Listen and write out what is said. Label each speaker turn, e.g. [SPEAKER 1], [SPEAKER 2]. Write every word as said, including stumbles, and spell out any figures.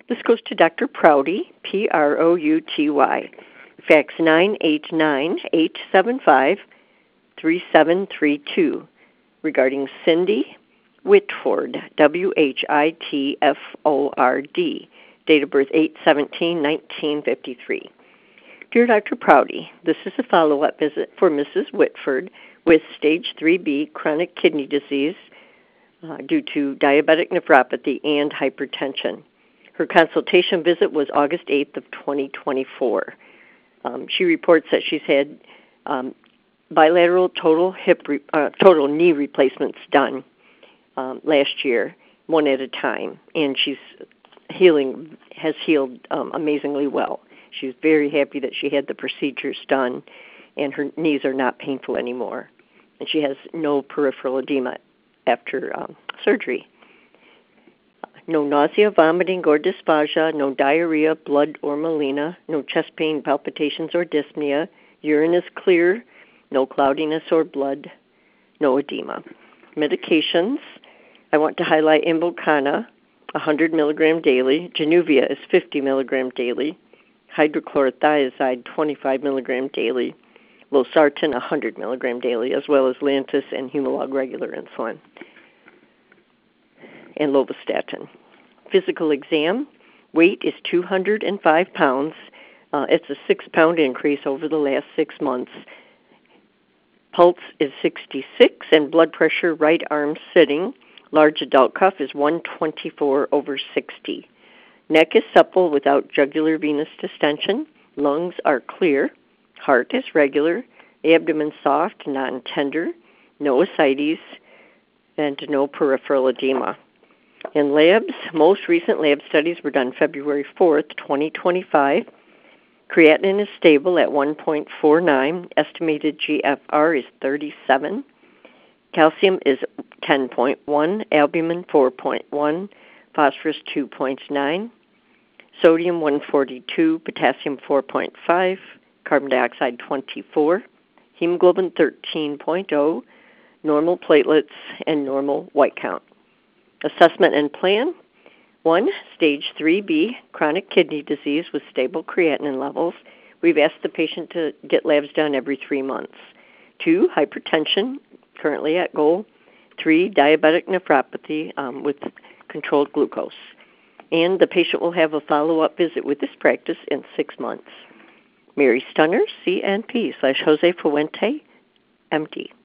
[SPEAKER 1] This goes to Doctor Prouty, P R O U T Y. Fax nine eight nine, eight seven five, three seven three two regarding Cindy Whitford, W H I T F O R D, date of birth eight seventeen nineteen fifty-three. Dear Doctor Prouty, this is a follow-up visit for Missus Whitford with stage three B chronic kidney disease uh, due to diabetic nephropathy and hypertension. Her consultation visit was August eighth of twenty twenty-four. Um, she reports that she's had um, bilateral total hip re- uh, total knee replacements done um, last year, one at a time, and she's healing has healed um, amazingly well. She's very happy that she had the procedures done, and her knees are not painful anymore, and she has no peripheral edema after um, surgery. No nausea, vomiting, or dysphagia, no diarrhea, blood, or melena, no chest pain, palpitations, or dyspnea. Urine is clear, no cloudiness or blood, no edema. Medications, I want to highlight Invokana, one hundred milligrams daily. Januvia is fifty milligrams daily. Hydrochlorothiazide, twenty-five milligrams daily. Losartan, one hundred milligrams daily, as well as Lantus and Humalog regular insulin. And lovastatin. Physical exam, weight is two hundred five pounds. Uh, it's a six-pound increase over the last six months. Pulse is sixty-six, and blood pressure, right arm sitting. Large adult cuff is one twenty-four over sixty. Neck is supple without jugular venous distension. Lungs are clear. Heart is regular. Abdomen soft, non-tender. No ascites, and no peripheral edema. In labs, most recent lab studies were done February fourth, twenty twenty-five. Creatinine is stable at one point four nine. Estimated G F R is thirty-seven. Calcium is ten point one. Albumin four point one. Phosphorus two point nine. Sodium one forty-two. Potassium four point five. Carbon dioxide twenty-four. Hemoglobin thirteen point zero. Normal platelets and normal white count. Assessment and plan. One, stage three B, chronic kidney disease with stable creatinine levels. We've asked the patient to get labs done every three months. Two, hypertension, currently at goal. Three, diabetic nephropathy um, with controlled glucose. And the patient will have a follow-up visit with this practice in six months. Mary Stunner, C N P slash Jose Fuente, M D.